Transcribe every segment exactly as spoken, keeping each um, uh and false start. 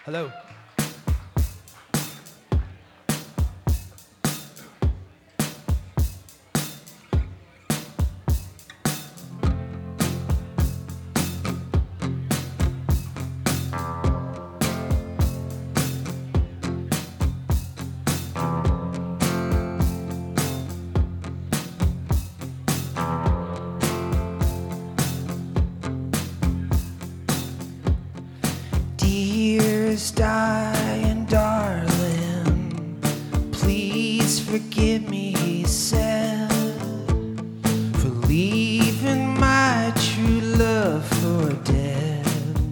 Hello. Dearest dying darling, please forgive me, he said, for leaving my true love for dead.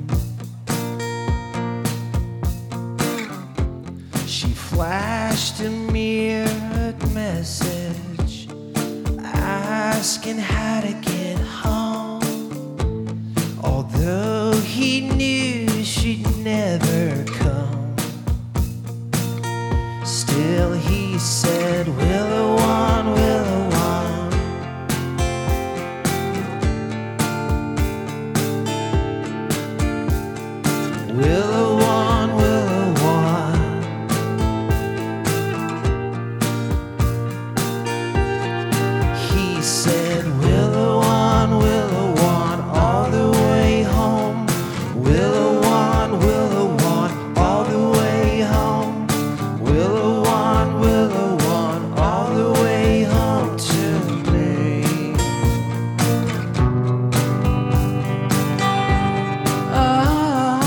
She flashed a mirrored message asking how to get home, although he knew she'd never come. Still he said, Willow one, Willow one, Willow one, Willow one. He said, Willow one, Willow one, all the way home. Willow one, Willow one, all the way home. Willow one, Willow one, all the way home to me. Oh.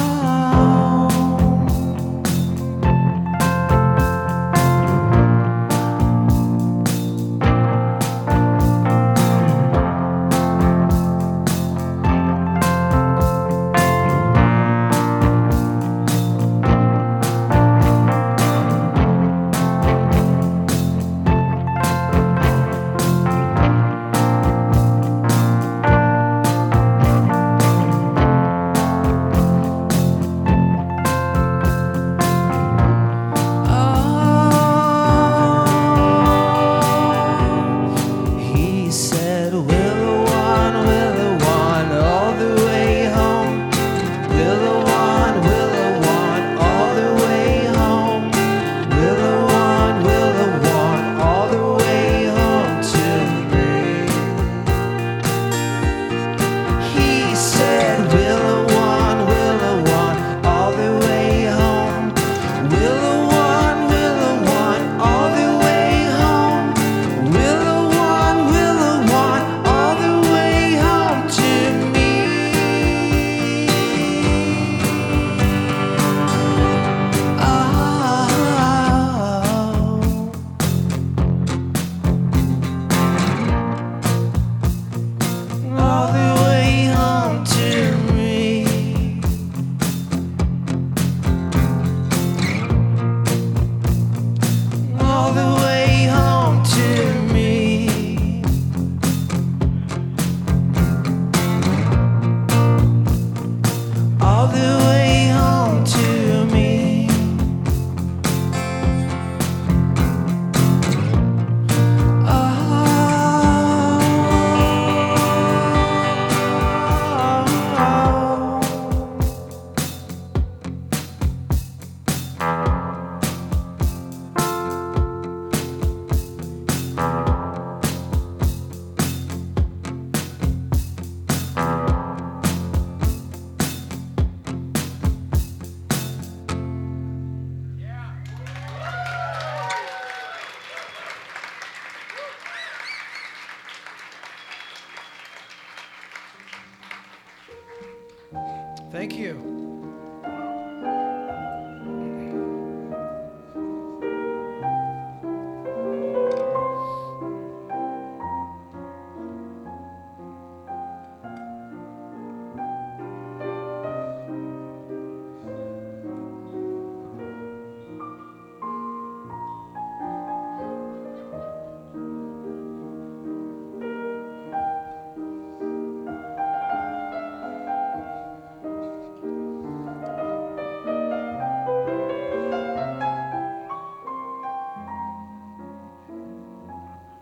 He said, Willow one, Willow one, all the way home. Willow one, Willow one, all the way home. Willow one, Willow one, all the way home to me. He said, Willow one, Willow one, all the way home. Willow one, Willow one, all the way home. Willow one, Willow one, all the way home to me. Oh, all the way home to me. All the way home to me. All the way home to me. Oh. Thank you.